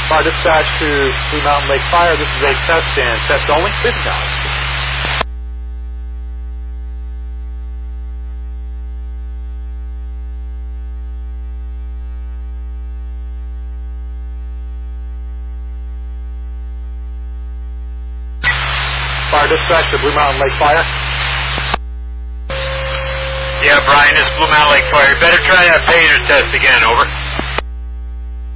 Fire dispatch to Blue Mountain Lake Fire. This is a test and test only. Please acknowledge. Fire dispatch to Blue Mountain Lake Fire. Yeah, Brian, this is Blue Mountain Lake Fire. You better try that pager test again, over.